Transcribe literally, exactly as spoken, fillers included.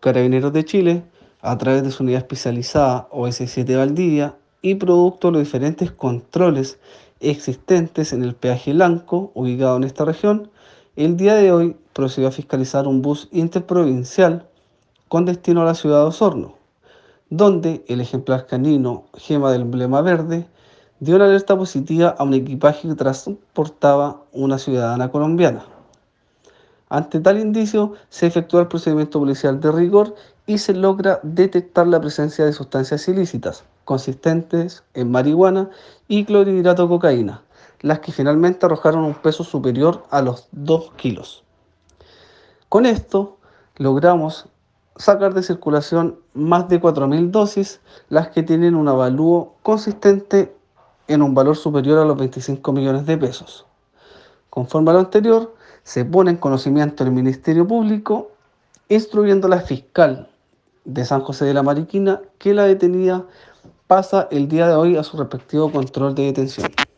Carabineros de Chile, a través de su unidad especializada O S siete Valdivia y producto de los diferentes controles existentes en el peaje Lanco, ubicado en esta región, el día de hoy procedió a fiscalizar un bus interprovincial con destino a la ciudad de Osorno, donde el ejemplar canino gema del emblema verde dio una alerta positiva a un equipaje que transportaba una ciudadana colombiana. Ante tal indicio, se efectúa el procedimiento policial de rigor y se logra detectar la presencia de sustancias ilícitas consistentes en marihuana y clorhidrato de cocaína, las que finalmente arrojaron un peso superior a los dos kilos. Con esto, logramos sacar de circulación más de cuatro mil dosis, las que tienen un avalúo consistente en un valor superior a los veinticinco millones de pesos. Conforme a lo anterior, se pone en conocimiento del Ministerio Público, instruyendo a la fiscal de San José de la Mariquina que la detenida pasa el día de hoy a su respectivo control de detención.